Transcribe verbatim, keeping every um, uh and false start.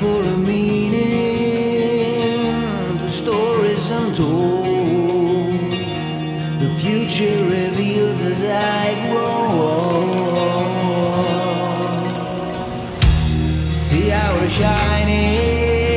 for a meaning. The stories untold. The future reveals as I